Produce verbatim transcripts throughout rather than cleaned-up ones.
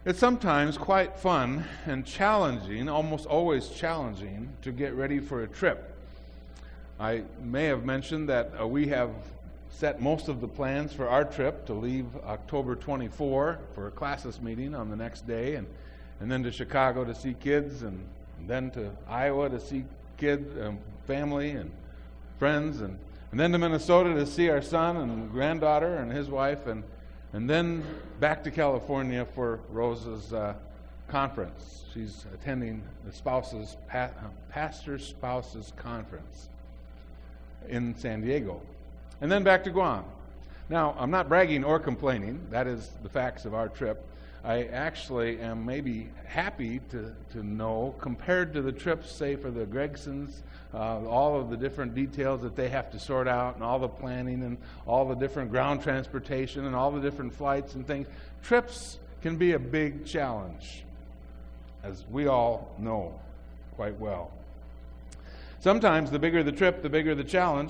It's sometimes quite fun and challenging, almost always challenging, to get ready for a trip. I may have mentioned that uh, we have set most of the plans for our trip to leave October twenty-fourth for a classes meeting on the next day, and, and then to Chicago to see kids, and, and then to Iowa to see kids, um, family and friends, and, and then to Minnesota to see our son and granddaughter and his wife, and And then back to California for Rosa's uh, conference. She's attending the spouses, pa- pastor spouses conference in San Diego. And then back to Guam. Now, I'm not bragging or complaining. That is the facts of our trip. I actually am maybe happy to, to know, compared to the trips, say, for the Gregsons, uh, all of the different details that they have to sort out and all the planning and all the different ground transportation and all the different flights and things. Trips can be a big challenge, as we all know quite well. Sometimes the bigger the trip, the bigger the challenge.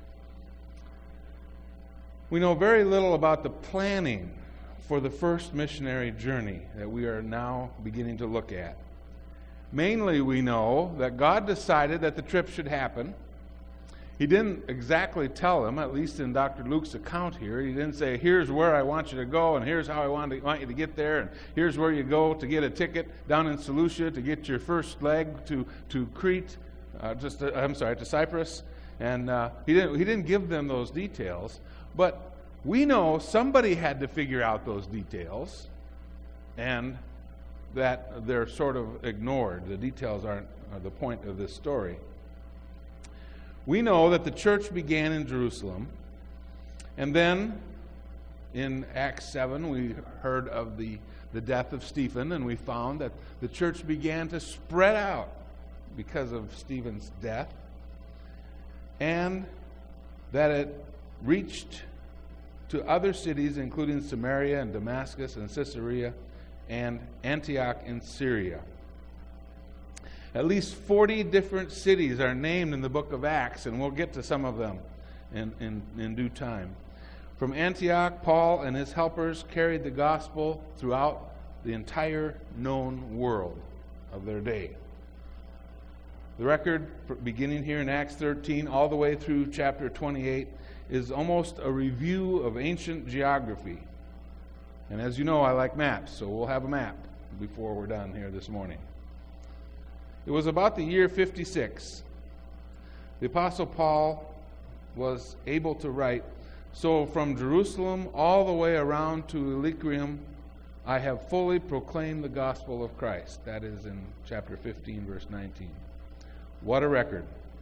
We know very little about the planning for the first missionary journey that we are now beginning to look at. Mainly, we know that God decided that the trip should happen. He didn't exactly tell them, at least in Doctor Luke's account here. He didn't say, here's where I want you to go, and here's how I want, to, want you to get there, and here's where you go to get a ticket down in Seleucia to get your first leg to, to Crete, uh, just uh, I'm sorry, to Cyprus. And uh, he didn't he didn't give them those details, but we know somebody had to figure out those details, and that they're sort of ignored. The details aren't are the point of this story. We know that the church began in Jerusalem, and then in Acts seven we heard of the, the death of Stephen, and we found that the church began to spread out because of Stephen's death, and that it reached to other cities, including Samaria and Damascus and Caesarea and Antioch in Syria. At least forty different cities are named in the book of Acts, and we'll get to some of them in, in, in due time. From Antioch, Paul and his helpers carried the gospel throughout the entire known world of their day. The record, beginning here in Acts thirteen, all the way through chapter twenty-eight, is almost a review of ancient geography. And as you know, I like maps, so we'll have a map before we're done here this morning. It was about the year fifty-six. The Apostle Paul was able to write, "So from Jerusalem all the way around to Illyricum, I have fully proclaimed the gospel of Christ." That is in chapter fifteen, verse nineteen. What a record.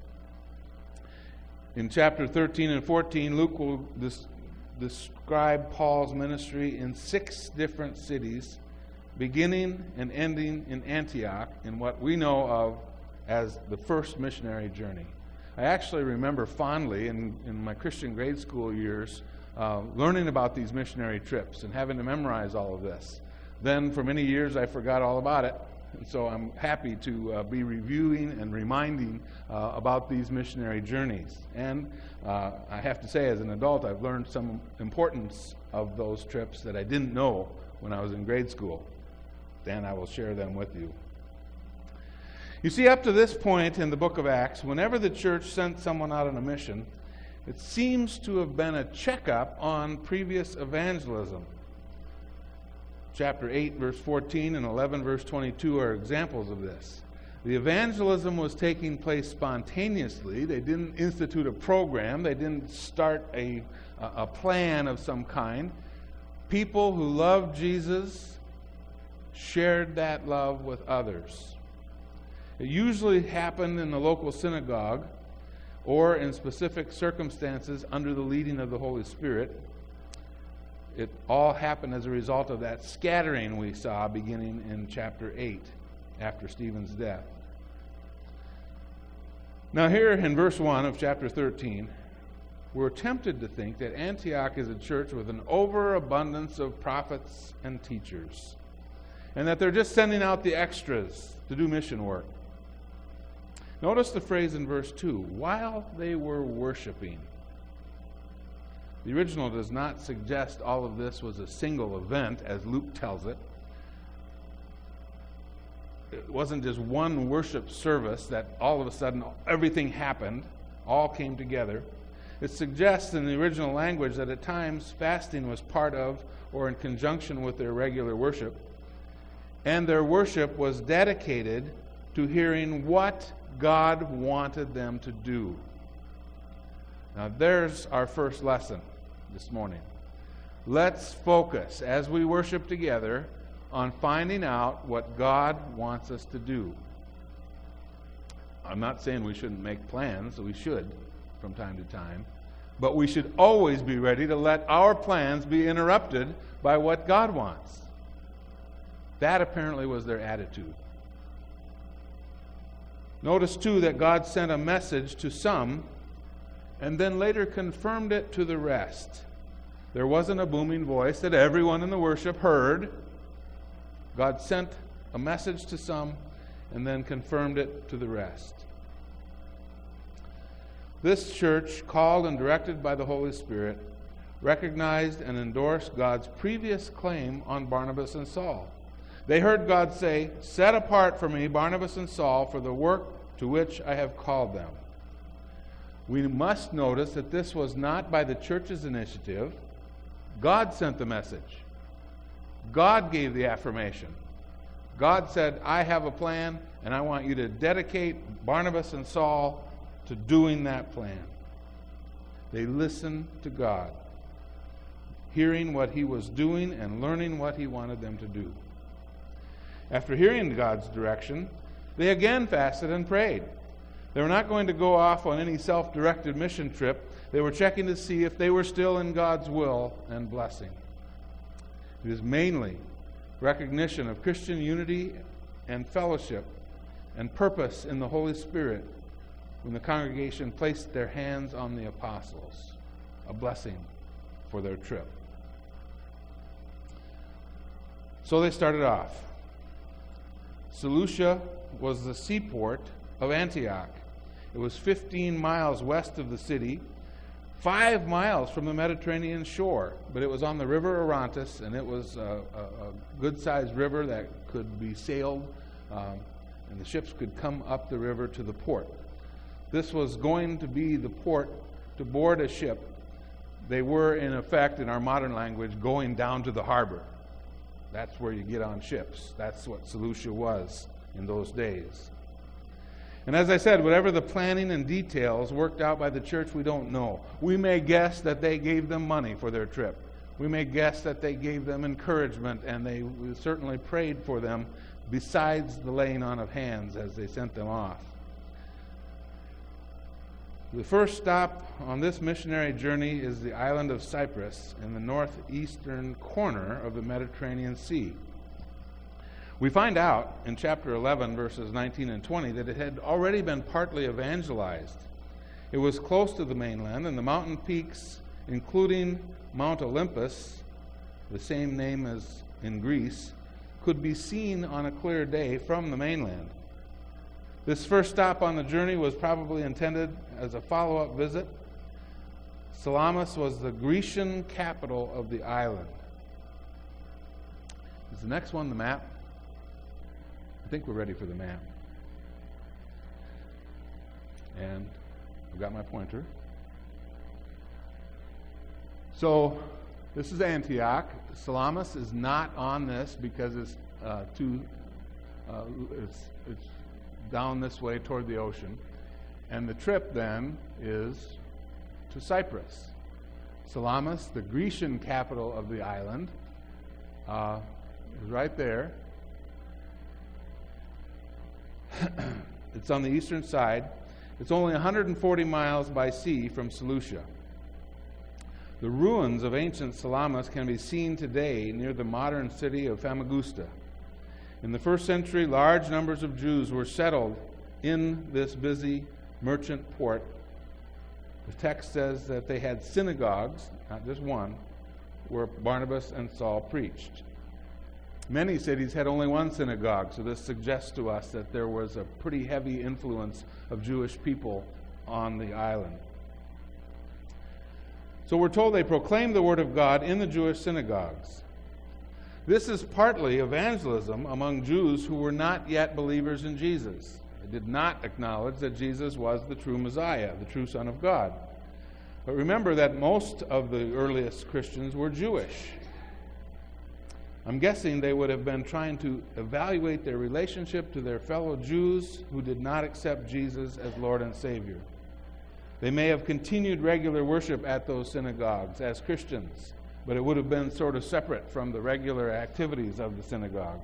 In chapter thirteen and fourteen, Luke will dis- describe Paul's ministry in six different cities, beginning and ending in Antioch, in what we know of as the first missionary journey. I actually remember fondly in, in my Christian grade school years uh, learning about these missionary trips and having to memorize all of this. Then for many years I forgot all about it. And so I'm happy to uh, be reviewing and reminding uh, about these missionary journeys. And uh, I have to say, as an adult, I've learned some importance of those trips that I didn't know when I was in grade school. And I will share them with you. You see, up to this point in the book of Acts, whenever the church sent someone out on a mission, it seems to have been a checkup on previous evangelism. Chapter eight, verse fourteen, and eleven, verse twenty-two are examples of this. The evangelism was taking place spontaneously. They didn't institute a program. They didn't start a, a plan of some kind. People who loved Jesus shared that love with others. It usually happened in the local synagogue or in specific circumstances under the leading of the Holy Spirit. It all happened as a result of that scattering we saw beginning in chapter eight after Stephen's death. Now here in verse one of chapter thirteen, we're tempted to think that Antioch is a church with an overabundance of prophets and teachers, and that they're just sending out the extras to do mission work. Notice the phrase in verse two, while they were worshiping. The original does not suggest all of this was a single event, as Luke tells it. it wasn't just one worship service that all of a sudden everything happened, all came together. It suggests in the original language that at times fasting was part of or in conjunction with their regular worship, and their worship was dedicated to hearing what God wanted them to do. Now there's our first lesson this morning. Let's focus as we worship together on finding out what God wants us to do. I'm not saying we shouldn't make plans, we should from time to time, but we should always be ready to let our plans be interrupted by what God wants. That apparently was their attitude. Notice too that God sent a message to some and then later confirmed it to the rest. There wasn't a booming voice that everyone in the worship heard. God sent a message to some and then confirmed it to the rest. This church, called and directed by the Holy Spirit, recognized and endorsed God's previous claim on Barnabas and Saul. They heard God say, "Set apart for me Barnabas and Saul for the work to which I have called them." We must notice that this was not by the church's initiative. God sent the message. God gave the affirmation. God said, "I have a plan, and I want you to dedicate Barnabas and Saul to doing that plan." They listened to God, hearing what He was doing and learning what He wanted them to do. After hearing God's direction, they again fasted and prayed. They were not going to go off on any self-directed mission trip. They were checking to see if they were still in God's will and blessing. It is mainly recognition of Christian unity and fellowship and purpose in the Holy Spirit when the congregation placed their hands on the apostles, a blessing for their trip. So they started off. Seleucia was the seaport of Antioch. It was fifteen miles west of the city, five miles from the Mediterranean shore, but it was on the river Orontes, and it was a, a, a good-sized river that could be sailed, um, and the ships could come up the river to the port. This was going to be the port to board a ship. They were, in effect, in our modern language, going down to the harbor. That's where you get on ships. That's what Seleucia was in those days. And as I said, whatever the planning and details worked out by the church, we don't know. We may guess that they gave them money for their trip. We may guess that they gave them encouragement, and they certainly prayed for them besides the laying on of hands as they sent them off. The first stop on this missionary journey is the island of Cyprus in the northeastern corner of the Mediterranean Sea. We find out in chapter eleven, verses nineteen and twenty, that it had already been partly evangelized. It was close to the mainland, and the mountain peaks, including Mount Olympus, the same name as in Greece, could be seen on a clear day from the mainland. This first stop on the journey was probably intended as a follow-up visit. Salamis was the Grecian capital of the island. Is the next one the map? I think we're ready for the map. And I've got my pointer. So this is Antioch. Salamis is not on this because it's uh, too. Uh, it's it's down this way toward the ocean, and the trip then is to Cyprus. Salamis, the Grecian capital of the island, uh, is right there. It's on the eastern side. It's only one hundred forty miles by sea from Seleucia. The ruins of ancient Salamis can be seen today near the modern city of Famagusta. In the first century, large numbers of Jews were settled in this busy merchant port. The text says that they had synagogues, not just one, where Barnabas and Saul preached. Many cities had only one synagogue, so this suggests to us that there was a pretty heavy influence of Jewish people on the island. So we're told they proclaimed the word of God in the Jewish synagogues. This is partly evangelism among Jews who were not yet believers in Jesus. They did not acknowledge that Jesus was the true Messiah, the true Son of God. But remember that most of the earliest Christians were Jewish. I'm guessing they would have been trying to evaluate their relationship to their fellow Jews who did not accept Jesus as Lord and Savior. They may have continued regular worship at those synagogues as Christians, but it would have been sort of separate from the regular activities of the synagogue.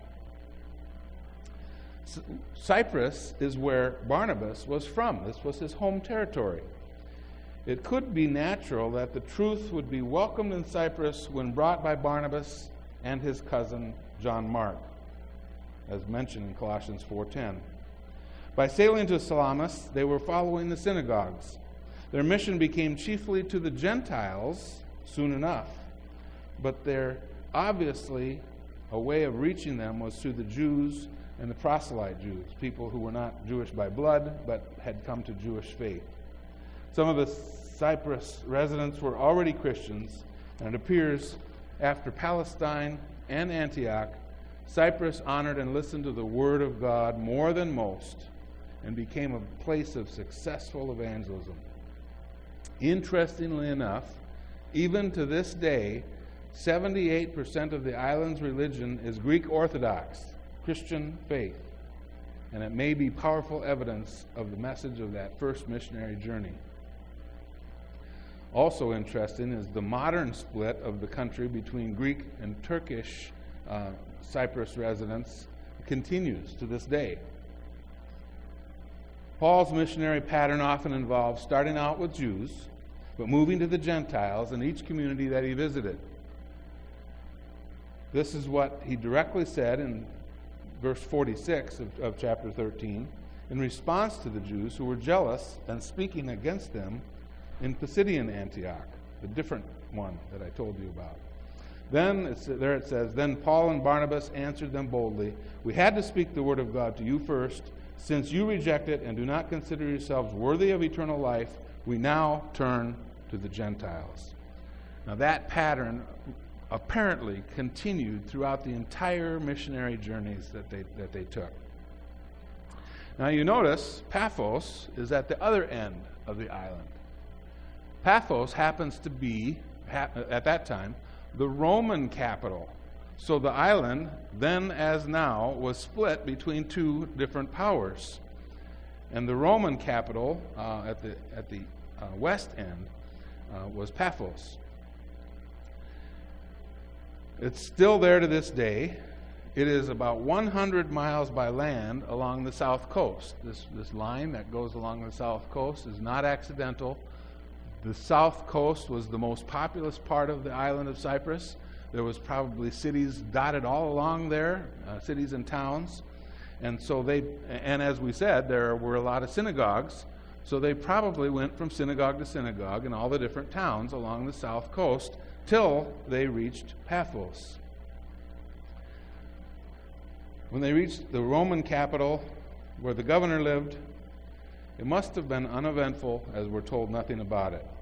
Cyprus is where Barnabas was from. This was his home territory. It could be natural that the truth would be welcomed in Cyprus when brought by Barnabas and his cousin John Mark, as mentioned in Colossians four ten. By sailing to Salamis, they were following the synagogues. Their mission became chiefly to the Gentiles soon enough, but there obviously a way of reaching them was through the Jews and the proselyte Jews, people who were not Jewish by blood but had come to Jewish faith. Some of the Cyprus residents were already Christians, and it appears after Palestine and Antioch, Cyprus honored and listened to the Word of God more than most and became a place of successful evangelism. Interestingly enough, even to this day, seventy-eight percent of the island's religion is Greek Orthodox, Christian faith, and it may be powerful evidence of the message of that first missionary journey. Also interesting is the modern split of the country between Greek and Turkish uh, Cyprus residents continues to this day. Paul's missionary pattern often involves starting out with Jews, but moving to the Gentiles in each community that he visited. This is what he directly said in verse forty-six of, of chapter thirteen, in response to the Jews who were jealous and speaking against them in Pisidian Antioch, the different one that I told you about. Then, it's, there it says, Then Paul and Barnabas answered them boldly, We had to speak the word of God to you first. Since you reject it and do not consider yourselves worthy of eternal life, we now turn to the Gentiles. Now that pattern apparently continued throughout the entire missionary journeys that they, that they took. Now you notice Paphos is at the other end of the island. Paphos happens to be, at that time, the Roman capital. So the island, then as now, was split between two different powers. And the Roman capital uh, at the, at the uh, west end uh, was Paphos. It's still there to this day. It is about one hundred miles by land along the south coast. This, this line that goes along the south coast is not accidental. The south coast was the most populous part of the island of Cyprus. There was probably cities dotted all along there, uh, cities and towns. And so they, and as we said, there were a lot of synagogues. So they probably went from synagogue to synagogue in all the different towns along the south coast till they reached Paphos. When they reached the Roman capital where the governor lived, it must have been uneventful, as we're told nothing about it.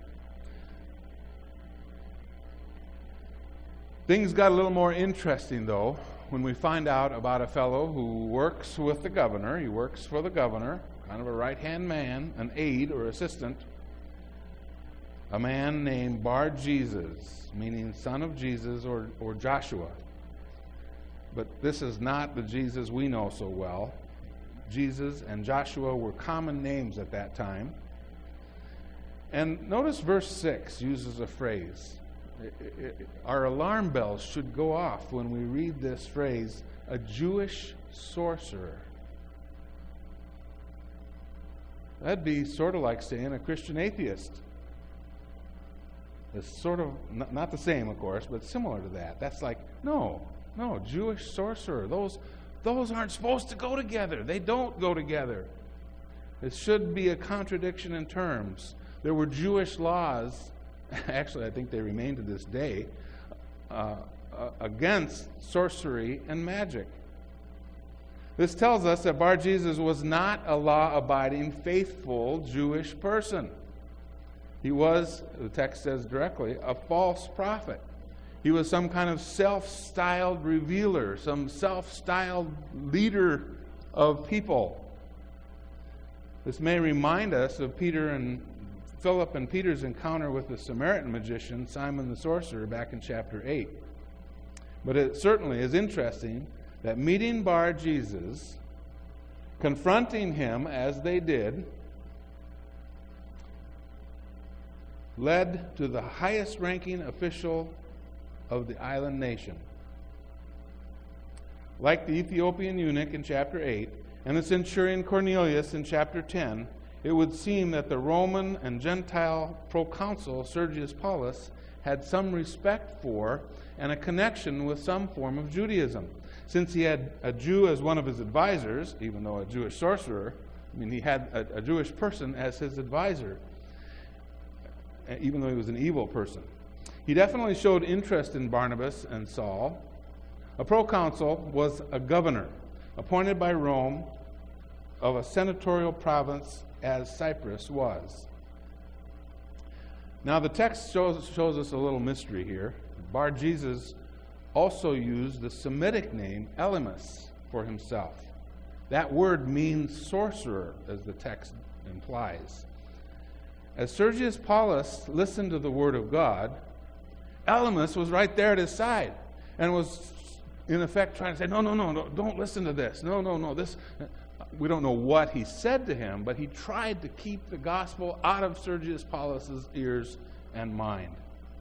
Things got a little more interesting, though, when we find out about a fellow who works with the governor. He works for the governor, kind of a right-hand man, an aide or assistant, a man named Bar-Jesus, meaning son of Jesus or, or Joshua. But this is not the Jesus we know so well. Jesus and Joshua were common names at that time. And notice verse six uses a phrase. It, it, our alarm bells should go off when we read this phrase, a Jewish sorcerer. That'd be sort of like saying a Christian atheist. It's sort of, not, not the same, of course, but similar to that. That's like, no, no, Jewish sorcerer. Those Those aren't supposed to go together. They don't go together. It should be a contradiction in terms. There were Jewish laws, actually I think they remain to this day, uh, uh, against sorcery and magic. This tells us that Bar-Jesus was not a law-abiding, faithful Jewish person. He was, the text says directly, a false prophet. He was some kind of self-styled revealer, some self-styled leader of people. This may remind us of Peter and Philip and Peter's encounter with the Samaritan magician, Simon the sorcerer, back in chapter eight. But it certainly is interesting that meeting Bar Jesus, confronting him as they did, led to the highest ranking official of the island nation. Like the Ethiopian eunuch in chapter eight and the centurion Cornelius in chapter ten, it would seem that the Roman and Gentile proconsul Sergius Paulus had some respect for and a connection with some form of Judaism. Since he had a Jew as one of his advisors, even though a Jewish sorcerer, I mean, he had a, a Jewish person as his advisor, even though he was an evil person. He definitely showed interest in Barnabas and Saul. A proconsul was a governor appointed by Rome of a senatorial province as Cyprus was. Now the text shows, shows us a little mystery here. Bar Jesus also used the Semitic name Elymas for himself. That word means sorcerer, as the text implies. As Sergius Paulus listened to the word of God, Elymas was right there at his side and was in effect trying to say, no, no, no, no, don't listen to this. No, no, no, this... We don't know what he said to him, but he tried to keep the gospel out of Sergius Paulus's ears and mind.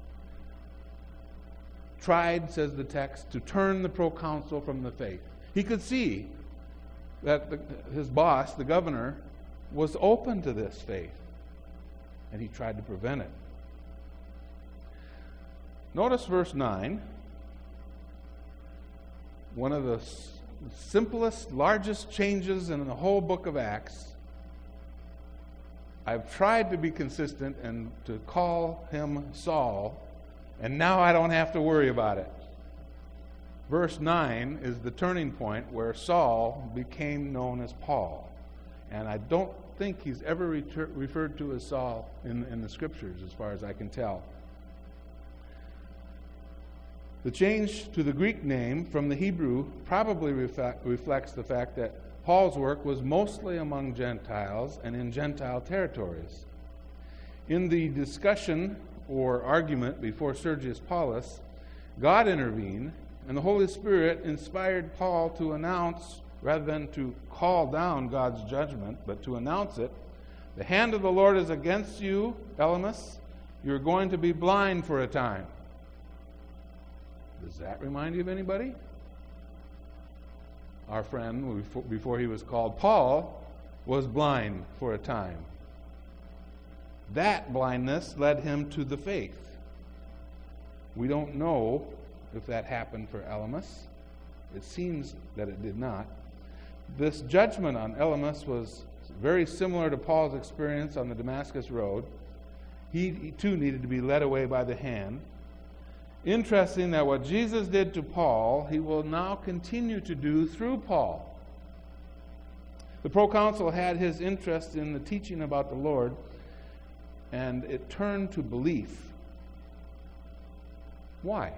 Tried, says the text, to turn the proconsul from the faith. He could see that the, his boss, the governor, was open to this faith, and he tried to prevent it. Notice verse nine. One of the simplest, largest changes in the whole book of Acts. I've tried to be consistent and to call him Saul, and now I don't have to worry about it. Verse nine is the turning point where Saul became known as Paul. And I don't think he's ever retur- referred to as Saul in, in the Scriptures, as far as I can tell. The change to the Greek name from the Hebrew probably reflect, reflects the fact that Paul's work was mostly among Gentiles and in Gentile territories. In the discussion or argument before Sergius Paulus, God intervened, and the Holy Spirit inspired Paul to announce, rather than to call down God's judgment, but to announce it. The hand of the Lord is against you, Elymas. You're going to be blind for a time. Does that remind you of anybody? Our friend, before he was called Paul, was blind for a time. That blindness led him to the faith. We don't know if that happened for Elymas. It seems that it did not. This judgment on Elymas was very similar to Paul's experience on the Damascus Road. He, he too needed to be led away by the hand. Interesting that what Jesus did to Paul, he will now continue to do through Paul. The proconsul had his interest in the teaching about the Lord, and it turned to belief. Why?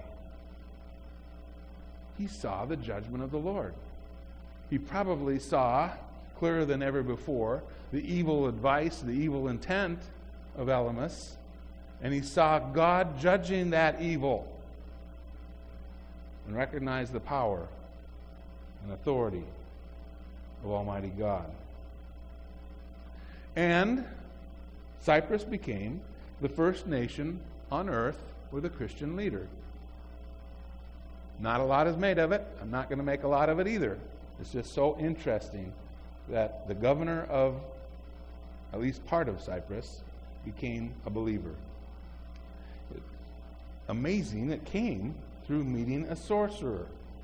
He saw the judgment of the Lord. He probably saw, clearer than ever before, the evil advice, the evil intent of Elymas, and he saw God judging that evil and recognized the power and authority of Almighty God. And Cyprus became the first nation on earth with a Christian leader. Not a lot is made of it. I'm not going to make a lot of it either. It's just so interesting that the governor of at least part of Cyprus became a believer. Amazing, it came through meeting a sorcerer.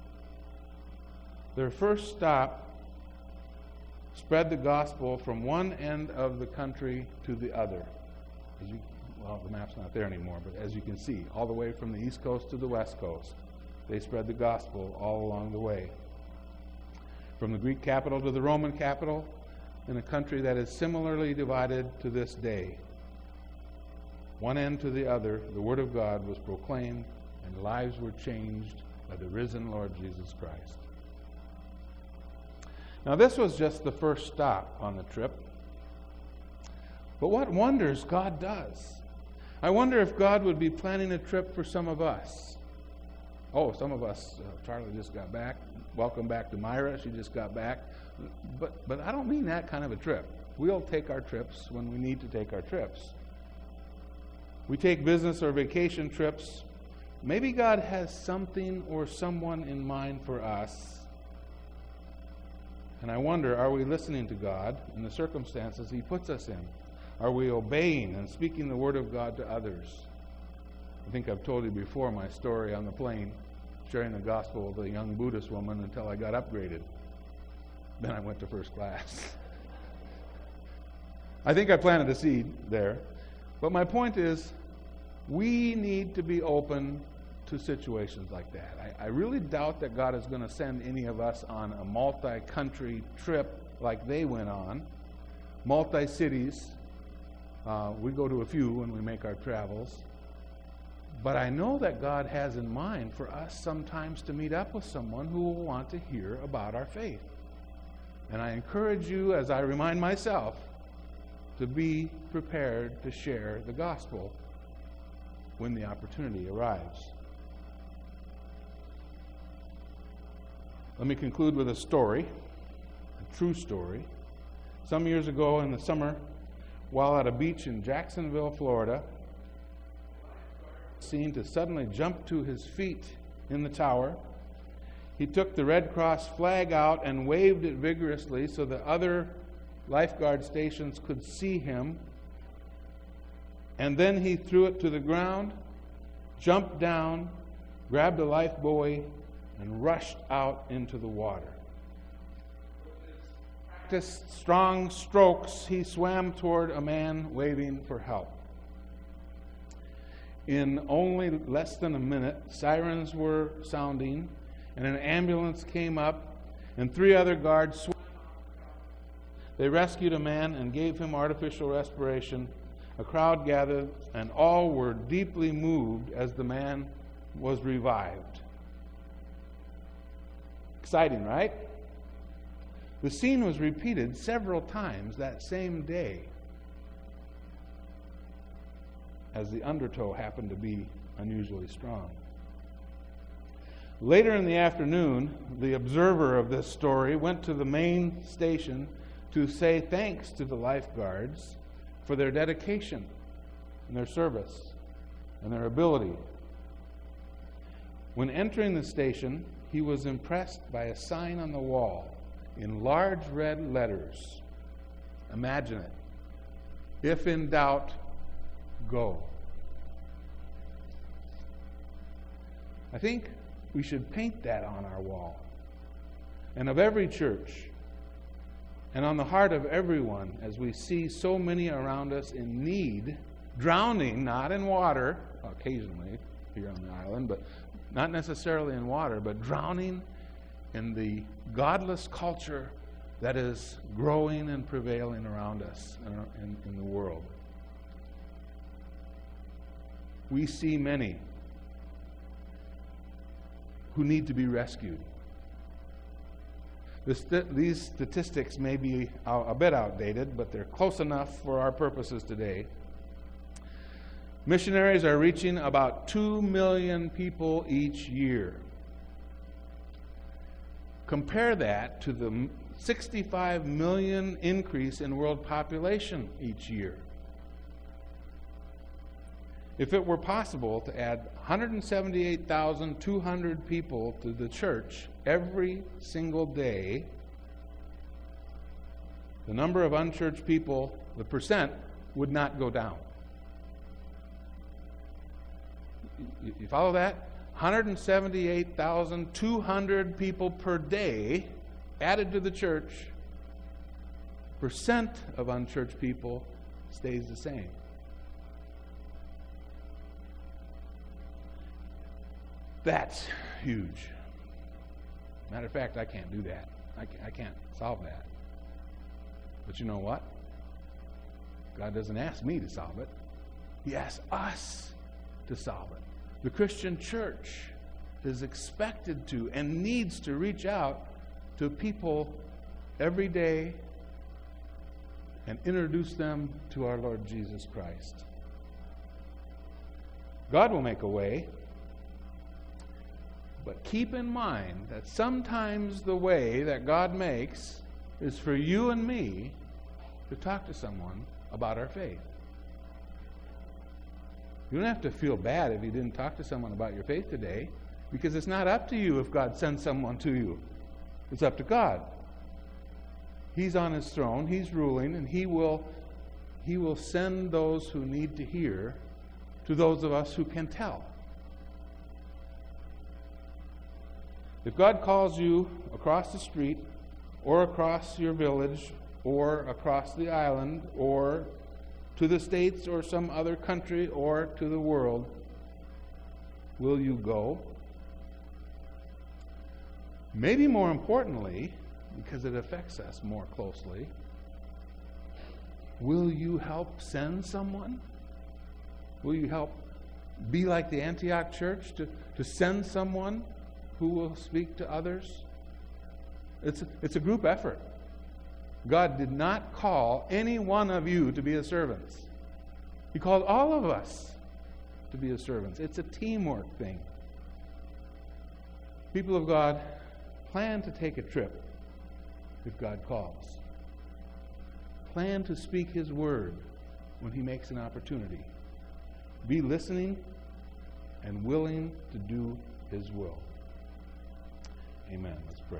Their first stop spread the gospel from one end of the country to the other. As you, well, the map's not there anymore, but as you can see, all the way from the east coast to the west coast, they spread the gospel all along the way. From the Greek capital to the Roman capital, in a country that is similarly divided to this day. One end to the other, the Word of God was proclaimed and lives were changed by the risen Lord Jesus Christ. Now, this was just the first stop on the trip. But what wonders God does. I wonder if God would be planning a trip for some of us. Oh, some of us, uh, Charlie just got back. Welcome back to Myra. She just got back. But, but I don't mean that kind of a trip. We'll take our trips when we need to take our trips. We take business or vacation trips. Maybe God has something or someone in mind for us. And I wonder, are we listening to God in the circumstances He puts us in? Are we obeying and speaking the Word of God to others? I think I've told you before my story on the plane, sharing the gospel with a young Buddhist woman until I got upgraded. Then I went to first class. I think I planted a seed there. But my point is, we need to be open to situations like that. I, I really doubt that God is going to send any of us on a multi-country trip like they went on, multi-cities. Uh, we go to a few when we make our travels. But I know that God has in mind for us sometimes to meet up with someone who will want to hear about our faith. And I encourage you, as I remind myself, to be prepared to share the gospel when the opportunity arrives. Let me conclude with a story, a true story. Some years ago in the summer, while at a beach in Jacksonville, Florida, seen to suddenly jump to his feet in the tower. He took the Red Cross flag out and waved it vigorously so that other lifeguard stations could see him. And then he threw it to the ground, jumped down, grabbed a life buoy, and rushed out into the water. With his strong strokes, he swam toward a man waving for help. In only less than a minute, sirens were sounding, and an ambulance came up, and three other guards swam. They rescued a man and gave him artificial respiration. A crowd gathered, and all were deeply moved as the man was revived. Exciting, right? The scene was repeated several times that same day, as the undertow happened to be unusually strong. Later in the afternoon, the observer of this story went to the main station to say thanks to the lifeguards for their dedication and their service and their ability. When entering the station, he was impressed by a sign on the wall in large red letters. Imagine it. If in doubt, go. I think we should paint that on our wall, and of every church, and on the heart of everyone, as we see so many around us in need, drowning, not in water, occasionally here on the island, but not necessarily in water, but drowning in the godless culture that is growing and prevailing around us in, in the world. We see many who need to be rescued. St- these statistics may be a, a bit outdated, but they're close enough for our purposes today. Missionaries are reaching about two million people each year. Compare that to the sixty-five million increase in world population each year. If it were possible to add one hundred seventy-eight thousand two hundred people to the church every single day, the number of unchurched people, the percent, would not go down. You follow that? one hundred seventy-eight thousand two hundred people per day added to the church. Percent of unchurched people stays the same. That's huge. Matter of fact, I can't do that. I can't, I can't solve that. But you know what? God doesn't ask me to solve it. He asks us to solve it. The Christian church is expected to and needs to reach out to people every day and introduce them to our Lord Jesus Christ. God will make a way, but keep in mind that sometimes the way that God makes is for you and me to talk to someone about our faith. You don't have to feel bad if you didn't talk to someone about your faith today, because it's not up to you if God sends someone to you. It's up to God. He's on his throne, he's ruling, and he will, he will send those who need to hear to those of us who can tell. If God calls you across the street, or across your village, or across the island, or to the States, or some other country, or to the world, will you go? Maybe more importantly, because it affects us more closely, will you help send someone? Will you help be like the Antioch church to, to send someone who will speak to others? It's, it's a group effort. God did not call any one of you to be his servants. He called all of us to be his servants. It's a teamwork thing. People of God, plan to take a trip if God calls. Plan to speak his word when he makes an opportunity. Be listening and willing to do his will. Amen. Let's pray.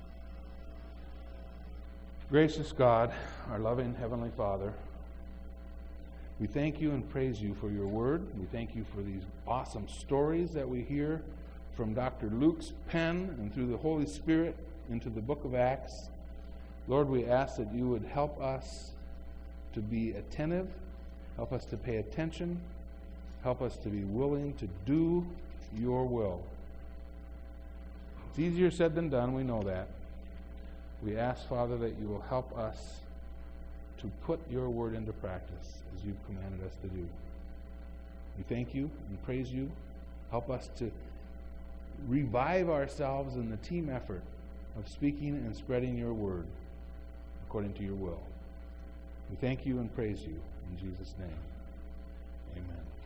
Gracious God, our loving Heavenly Father, we thank you and praise you for your word. We thank you for these awesome stories that we hear from Doctor Luke's pen and through the Holy Spirit into the book of Acts. Lord, we ask that you would help us to be attentive, help us to pay attention, help us to be willing to do your will. It's easier said than done, we know that. We ask, Father, that you will help us to put your word into practice as you've commanded us to do. We thank you and praise you. Help us to revive ourselves in the team effort of speaking and spreading your word according to your will. We thank you and praise you in Jesus' name. Amen.